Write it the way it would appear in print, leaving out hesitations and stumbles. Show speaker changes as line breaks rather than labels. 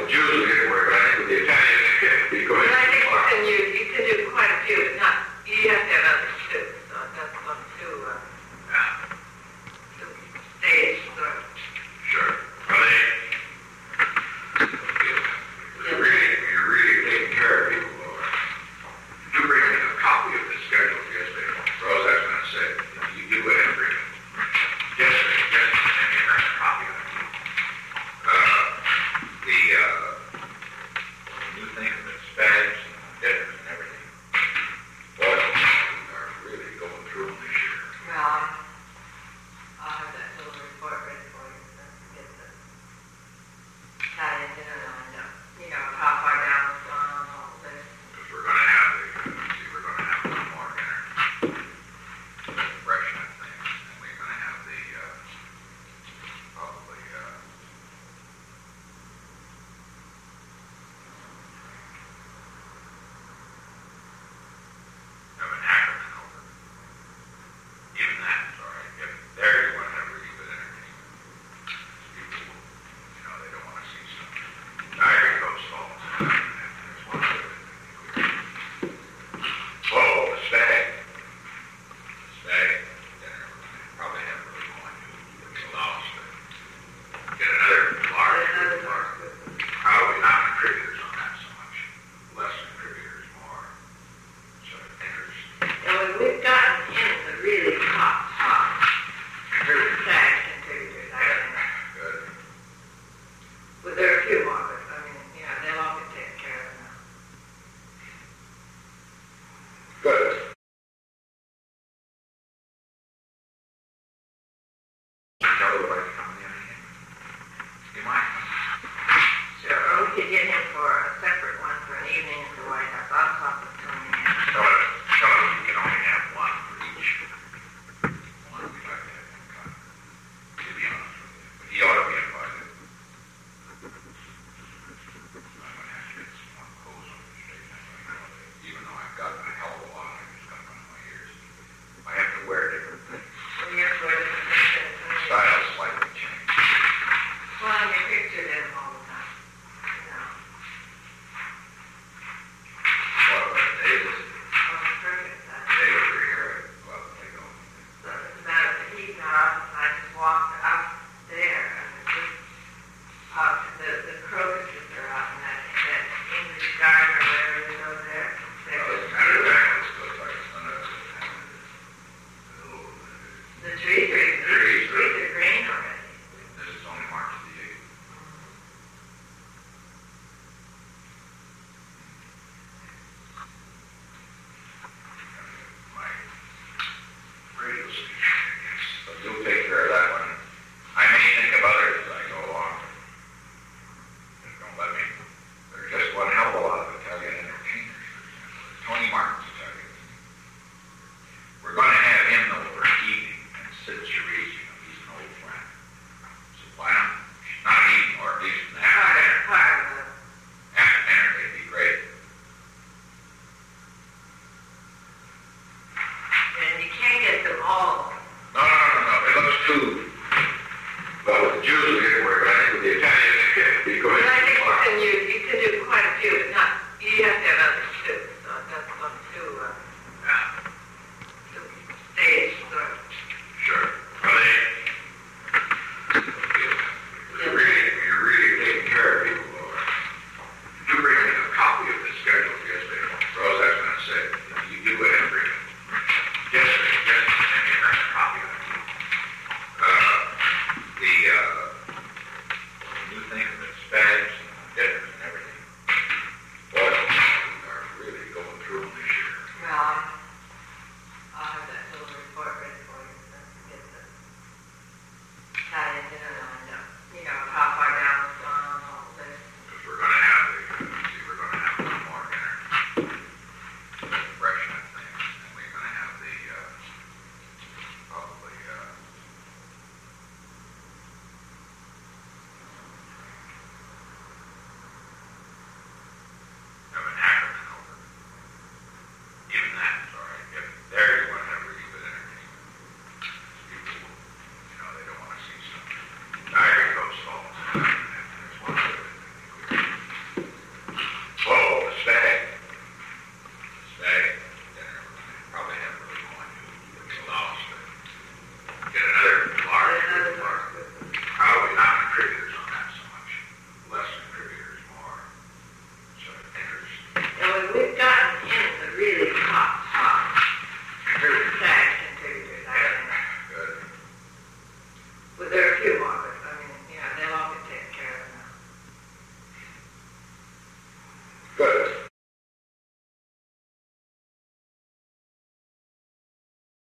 Jews will get work, but I think with the Italians, because
I think you can do quite a few, but not, you have to have others too, so that's one too, stage, sort of.
sure. Well, you're really taking care of people. Did you bring in a copy of the schedule yesterday? Rose, I was going to say, you go ahead and bring it. Yesterday, send me a copy of it. The new thing of the bags and dinners and everything. Boy, we are really going through them this year.
Well, I'll have that little report ready for you, so get the Italian dinner lined up. You know, how far down it's gone, all this.
Because we're going to have one more dinner. Refreshment things. And we're going to have probably, have an African over. Even that's all right. If there you want to have really good entertainment. People, they don't want to see some Ivory Coast songs. There's one of them. Oh, the stag. The stag dinner. Probably have really going to allow us to get another large group. Probably not contributors on that so much. Less contributors, more sort of interest.
And when we've gotten in the really top
Contributors.
SAG contributors, I think.
Good.
Well, there are a few more, but I mean, they'll all get taken care of now.
Good. Tell everybody to come in. You might.
So, or we could get him for a separate one for an evening at the White House. I'll talk with Tony.
Tell him you can only have one for each. One we'd like to have him come. To be honest with you. But he ought to be invited. I'm going to have to get some more clothes on the stage. Even though I've got a hell of a lot, I just got one of my ears. I have to wear different things.
Well, you're for the
Style slightly changed.
Well, and your picture them all the time.
Well, David,
Oh, perfect.
David over here, well, they go.
So it's a matter of he's not off, and I just walked out there, and it's just out, the crocuses are out, and that English garden or whatever it is over there.
Well, as a matter of fact, it's good, like it's none of
The trees are green already.
this is only March the 8th. My radio station, yes. But you'll take care of that one. I may think of others as I go along. Just don't let me. There's just one hell of a lot of Italian entertainers, for example. Tony Martin's Italian. We're going to have him though for an evening, and Sid Charisse, he's an old friend. So why not an evening, or at least an after dinner?
Part of it.
After dinner, they'd be great.
And you can't get them all.
No. It looks too. Well, with the Jews will get work, but I think with the Italians, because
But I think you can do quite a few, but not, you have to have others